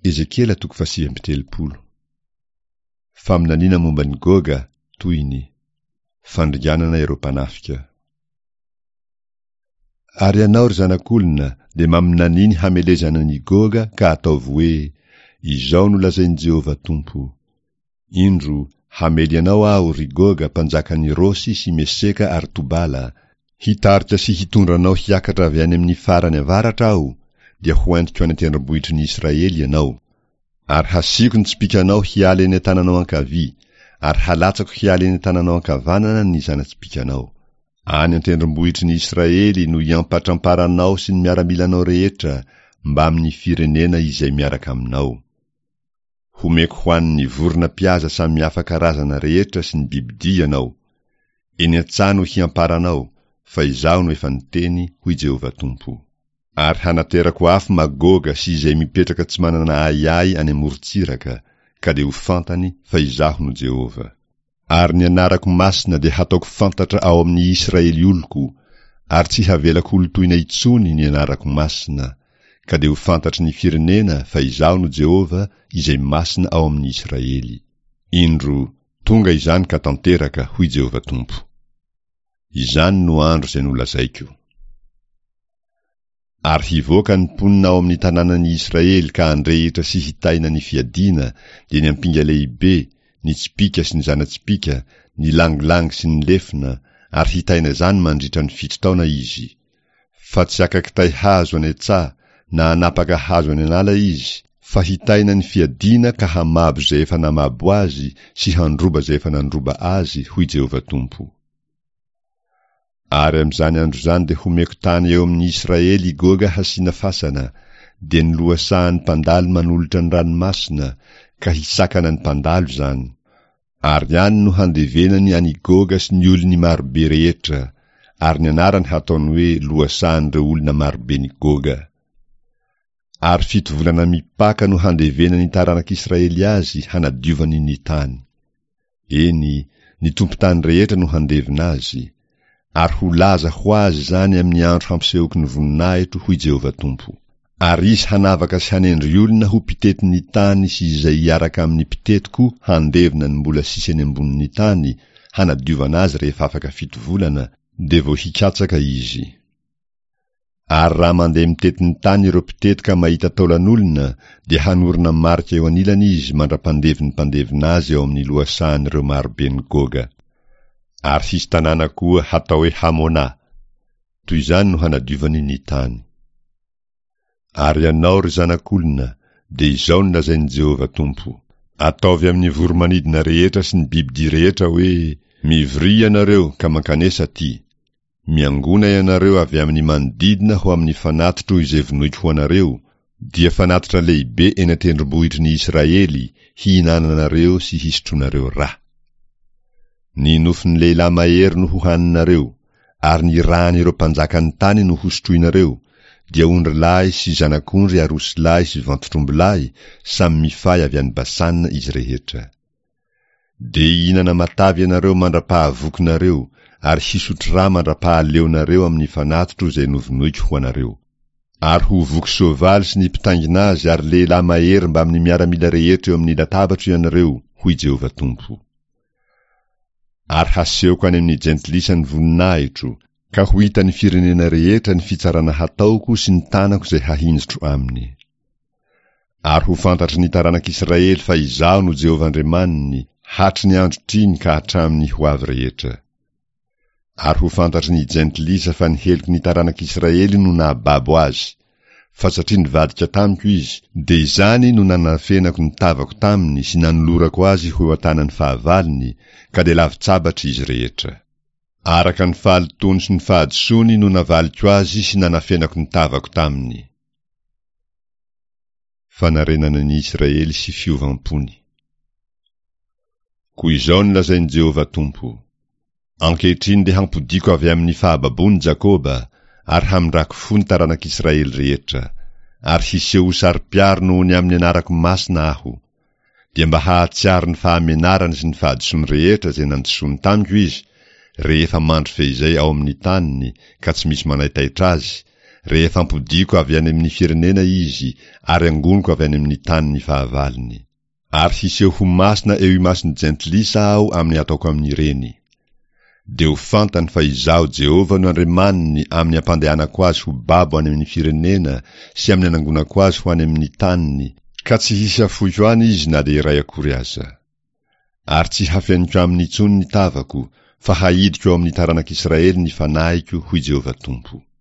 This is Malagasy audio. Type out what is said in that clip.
Ezekiela 8:7. Faminaniana momba ny Goga toy ny fandringanana ireo mpanafika. Ary ianao ry zanak'olona dia maminaniny hamelezana ny Goga ka ataovy hoe, izao no lazainy Jehovah Tompo. Indro hamely ianao aho ry Goga mpanjakan'ny Rosy sy Meseka ary Tobala, hitarika sy hitondranao hiakatra avy any amin'ny farany avaratra aho, dia hoentiko any an-tendrombohitry ny Israely ianao. Ary hasiako ny tsipikanao hialy eny an-tananao ankavia, ary halatsako hialy eny an-tananao ankavanana ny zana-tsipikanao. Any an-tendrombohitry ny Israely no iampatramparanao sy ny miaramilanao rehetra mba amin'ny firenena izay miaraka aminao. Homeko ho an'ny vorona piaza samihafa karazana rehetra sy ny bibidia ianao. Eny an-tsaha no hiamparanao, fa izaho no efa niteny hoy Jehovah Tompo. Ary hanaterako afo Magoga sy izay mipetraka tsy manana ayay any amorontsiraka, ka dia ho fantany fa izaho no Jehovah. Ary ny anarako masina dia hataoko fantatra ao amin'ny Israely oloko, ary tsy havelako olo-toina itsony ny anarako masina, ka dia ho fantatry ny firenena fa izaho no Jehovah izay masina ao amin'ny Israely. Indro tonga izany ka tanteraka hoy Jehovah Tompo. Izany no andro izay nolazaiko. Ary hivoaka ny mponina ao amin'ny tanànan'i Israely ka handrehitra sy hitaina ny fiadiana, dia ny ampinga lehibe, ny tsipika sy ny zana-tsipika, ny langilangy sy ny lefina, ary hitaina zany mandritra ny 7 taona izy. Fa tsy akakitay hazo any an-tsaha, na anapaka hazo any an'ala izy, fa hitaina ny fiadiana ka hamabo zay efa namabo azy sy handroba zay efa nandroba azy, hoy Jehovah Tompo. Ary amin'izany andro zany dia homeko tany eo amin'ny Israely Goga hasiana fasana, dia ny lohasahan'ny mpandalo manolotra ny ranomasina, ka hisakana ny mpandalo zany. Ary ihany no handevenany any Goga sy ny olony marobe rehetra, ary ny anarany hataony hoe lohasahan'ireo olona marobe ny Goga. Ary 7 volana mipaka no handevenany taranak'Israely azy hanadiovany ny tany. Eny, ny tompo-tany rehetra no handevina azy. Ary ho laza ho azy zany amin'ny andro hampisehoky ny voninahitro, hoy Jehovah Tompo. Ary izy hanavaka sy hanendry olona ho pitety ny tany sy izay iaraka amin'ny pitetiko handevina ny mbola sisy eny ambonin'ny tany, hanadiovana azy rehefa afaka 7 volana, dia vao hikatsaka izy. Ary raha mandeha mitety ny tany ireo pitetika mahita taolan'olona, dia hanorina marika eo anilany izy mandra-pandeviny pandevina azy eo amin'ny lohasahan'ireo marobe ny Goga. Ary hisy tanàna koa hatao hoe Hamona, toy izany no hanadiovany ny tany. Ary ianao ry zanak'olona, dia izao no lazainy Jehovah Tompo. Ataovy amin'ny voromanidina rehetra sy ny bibidia rehetra hoe, mivry ianareo ka mankanesa aty. Miangona ianareo avy amin'ny manodidina ho amin'ny fanatitro izay vonoiko ho anareo, dia fanatitra lehibe eny an-tendrombohitry ny Israely, hihinananareo sy hisotronareo rà. Ny nofin'ny lehilahy mahery no hohaninareo, ary ny rahan'ireo mpanjakan'ny tany no hosotroinareo, dia ondry-lahy sy zanak'ondry ary osy-lahy sy vantotromby-lahy, samy mifay avy any Basana izy rehetra. Dia hihinana matavy ianareo mandra-pahavokinareo, ary hisotro rà mandra-pahaleonareo amin'ny fanatitro izay novonoiko ho anareo. Ary ho voky soavaly sy ny mpitangina azy ary lehilahy mahery mba amin'ny miaramila rehetra eo amin'ny latabatro ianareo, hoy Jehovah Tompo. Ary hasehoko any amin'ny jentlisany voninahitro, ka ho hitan'ny firenena rehetra ny fitsarana hataoko sy ny tanako izay hahinjitro aminy. Ary ho fantatry ny taranak'Israely fa izaho no Jehovah Andriamaniny, hatry ny andro triny ka hatramin'ny ho avy rehetra. Ary ho fantatry ny jentilisa fa ny heliko ny taranak'Israely no nahababo azy, fa satria nivadika tamiko izy, dia izany no nanafenako ny tavako taminy sy nanolorako azy ho atanany fahavaliny, ka dia lavitsabatry izy rehetra. Araka ny fahalotony sy ny fahadisony no navaliko azy sy nanafenako ny tavako taminy. Fanarenana ny Israely sy fiovampony. Koa izao ny lazainy Jehovah Tompo. Ankehitriny dia hampodiko avy amin'ny fahababony Jakoba, ary hamindrako fo ny taranak'Israely rehetra, ary hiseho sari-piaro noho ny amin'ny anarako masina aho, dia mba hahatsiary ny fahamenarany sy ny fahadisony rehetra izay nandisony tamiko izy, rehefa mandro fehizay ao amin'ny taniny ka tsy misy manaitaitra azy, rehefa ampodiko avy any amin'ny firenena izy, ary angoniko avy any amin'ny tany ny fahavaliny. Ary hiseho ho masina eo imason'ny jentilisa aho amin'ny ataoko amin'ireny. De ho fantany fa izaho Jehova no Andriamaniny amin'ny ampandehanako azy ho babo any amin'ny firenena sy amin'ny anangonako azy ho any amin'ny taniny, ka tsy hisy afoy hoany izy na de iray akory aza. Ary tsy hafeniko aminy intsony ny tavako, fa haidiko ao amin'ny taranak'Israely ny fanahiko, hoy Jehova Tompo.